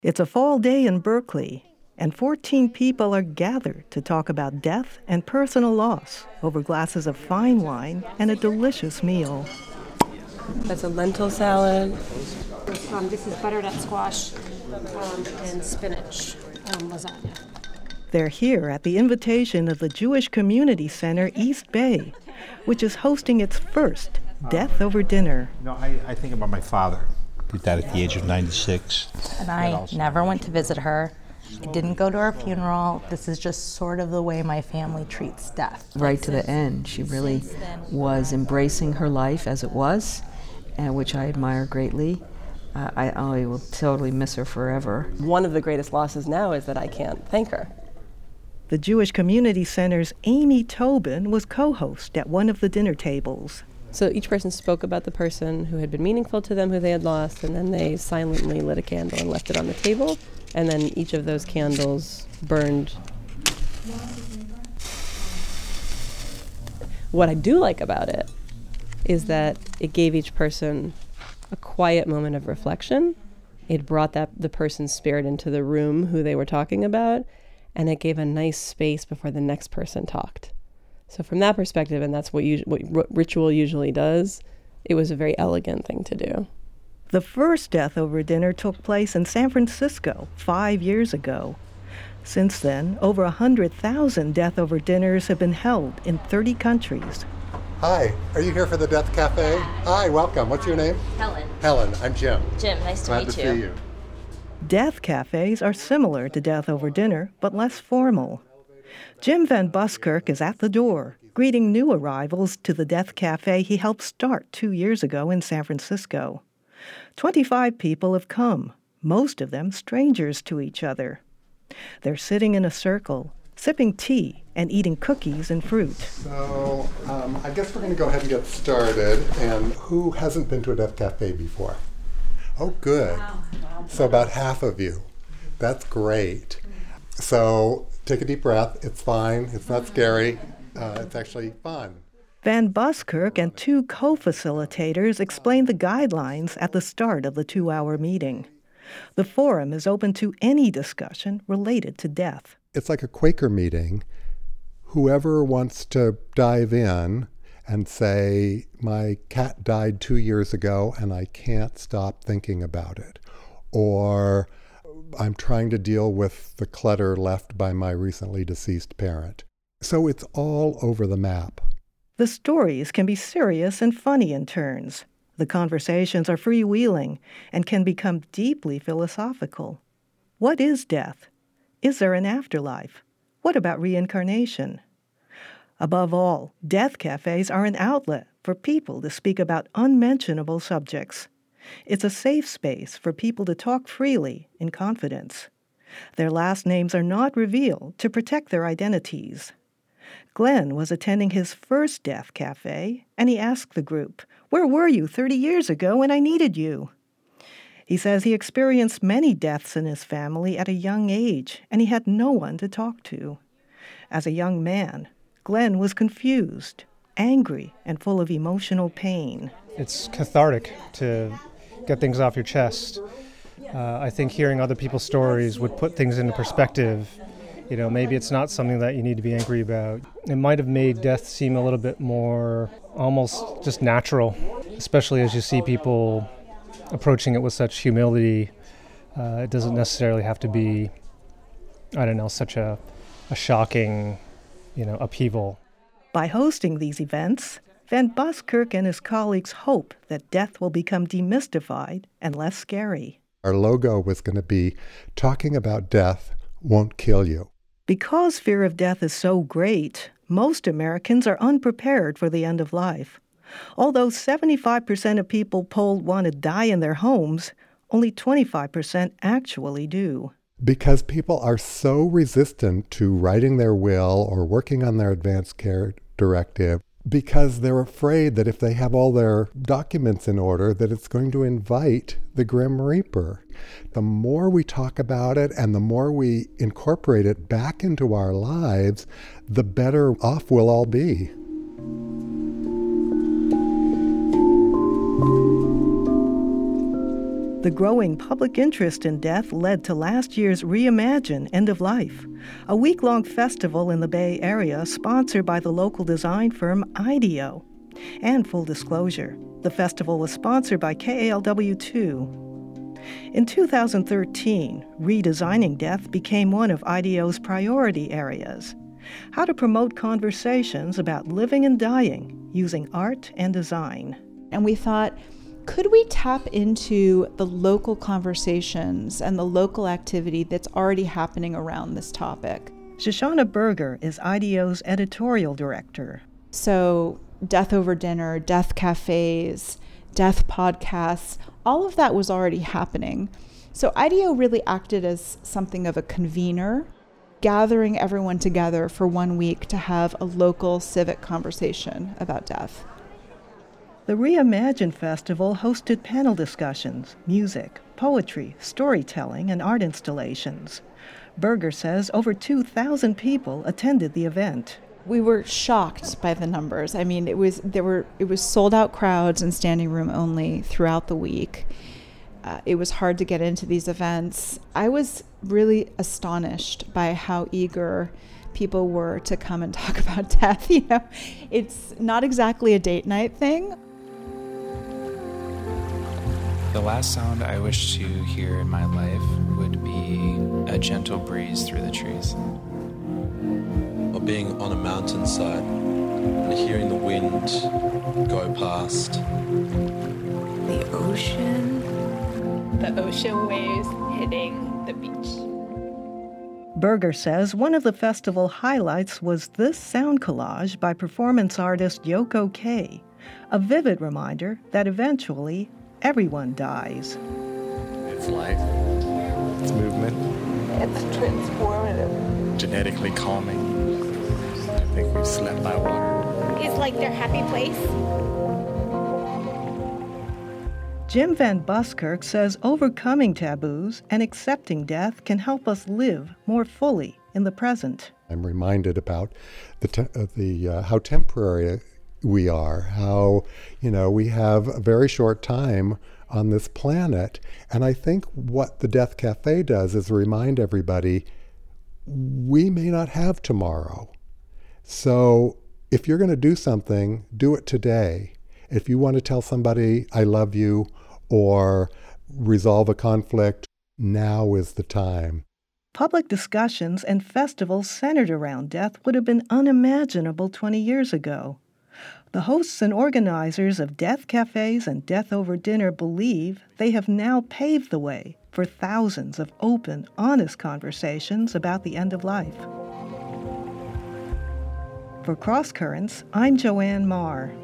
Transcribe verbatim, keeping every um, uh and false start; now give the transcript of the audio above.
It's a fall day in Berkeley, and fourteen people are gathered to talk about death and personal loss over glasses of fine wine and a delicious meal. That's a lentil salad. Um, this is butternut squash um, and spinach um, lasagna. They're here at the invitation of the Jewish Community Center East Bay, which is hosting its first Death Over Dinner. You know, I, I think about my father. He died at the age of ninety-six. And I never went to visit her. I didn't go to her funeral. This is just sort of the way my family treats death. Right to the end. She really was embracing her life as it was, and which I admire greatly. Uh, I, I will totally miss her forever. One of the greatest losses now is that I can't thank her. The Jewish Community Center's Amy Tobin was co-host at one of the dinner tables. So each person spoke about the person who had been meaningful to them, who they had lost, and then they silently lit a candle and left it on the table. And then each of those candles burned. What I do like about it is that it gave each person a quiet moment of reflection. It brought that the person's spirit into the room who they were talking about, and it gave a nice space before the next person talked. So from that perspective, and that's what, you, what r- ritual usually does, it was a very elegant thing to do. The first Death Over Dinner took place in San Francisco five years ago. Since then, over one hundred thousand Death Over Dinners have been held in thirty countries. Hi, are you here for the Death Cafe? Hi, welcome. What's your name? Helen. Helen, I'm Jim. Jim, nice to Glad meet to you. see you. Death cafes are similar to Death Over Dinner, but less formal. Jim Van Buskirk is at the door, greeting new arrivals to the Death Cafe he helped start two years ago in San Francisco. Twenty-five people have come, most of them strangers to each other. They're sitting in a circle, sipping tea and eating cookies and fruit. So um, I guess we're going to go ahead and get started. And who hasn't been to a Death Cafe before? Oh, good. Wow. So about half of you. That's great. So take a deep breath. It's fine. It's not scary. Uh, it's actually fun. Van Buskirk and two co-facilitators explained the guidelines at the start of the two-hour meeting. The forum is open to any discussion related to death. It's like a Quaker meeting. Whoever wants to dive in and say, my cat died two years ago and I can't stop thinking about it. Or I'm trying to deal with the clutter left by my recently deceased parent. So it's all over the map. The stories can be serious and funny in turns. The conversations are freewheeling and can become deeply philosophical. What is death? Is there an afterlife? What about reincarnation? Above all, death cafes are an outlet for people to speak about unmentionable subjects. It's a safe space for people to talk freely in confidence. Their last names are not revealed to protect their identities. Glenn was attending his first Death Cafe, and he asked the group, "Where were you thirty years ago when I needed you?" He says he experienced many deaths in his family at a young age, and he had no one to talk to. As a young man, Glenn was confused, angry, and full of emotional pain. It's cathartic to get things off your chest. Uh, I think hearing other people's stories would put things into perspective. You know, maybe it's not something that you need to be angry about. It might have made death seem a little bit more almost just natural, especially as you see people approaching it with such humility. Uh, it doesn't necessarily have to be, I don't know, such a, a shocking, you know, upheaval. By hosting these events, Van Buskirk and his colleagues hope that death will become demystified and less scary. Our logo was going to be, talking about death won't kill you. Because fear of death is so great, most Americans are unprepared for the end of life. Although seventy-five percent of people polled want to die in their homes, only twenty-five percent actually do. Because people are so resistant to writing their will or working on their advance care directive, because they're afraid that if they have all their documents in order, that it's going to invite the Grim Reaper. The more we talk about it and the more we incorporate it back into our lives, the better off we'll all be. The growing public interest in death led to last year's Reimagine End of Life, a week-long festival in the Bay Area sponsored by the local design firm IDEO. And full disclosure, the festival was sponsored by K A L W two. In two thousand thirteen, redesigning death became one of IDEO's priority areas. How to promote conversations about living and dying using art and design. And we thought, could we tap into the local conversations and the local activity that's already happening around this topic? Shoshana Berger is IDEO's editorial director. So Death Over Dinner, death cafes, death podcasts, all of that was already happening. So IDEO really acted as something of a convener, gathering everyone together for one week to have a local civic conversation about death. The Reimagine Festival hosted panel discussions, music, poetry, storytelling, and art installations. Berger says over two thousand people attended the event. We were shocked by the numbers. I mean, it was there were it was sold out crowds and standing room only throughout the week. Uh, it was hard to get into these events. I was really astonished by how eager people were to come and talk about death. You know, it's not exactly a date night thing. The last sound I wish to hear in my life would be a gentle breeze through the trees. Or being on a mountainside and hearing the wind go past. The ocean. The ocean waves hitting the beach. Berger says one of the festival highlights was this sound collage by performance artist Yoko Kay, a vivid reminder that eventually everyone dies. It's life. It's movement. It's transformative. Genetically calming. I think we've slept by water. It's like their happy place. Jim Van Buskirk says overcoming taboos and accepting death can help us live more fully in the present. I'm reminded about the te- uh, the uh, how temporary we are, how, you know, we have a very short time on this planet. And I think what the Death Cafe does is remind everybody we may not have tomorrow. So if you're going to do something, do it today. If you want to tell somebody, I love you, or resolve a conflict, now is the time. Public discussions and festivals centered around death would have been unimaginable twenty years ago. The hosts and organizers of death cafes and Death Over Dinner believe they have now paved the way for thousands of open, honest conversations about the end of life. For Cross Currents, I'm Joanne Marr.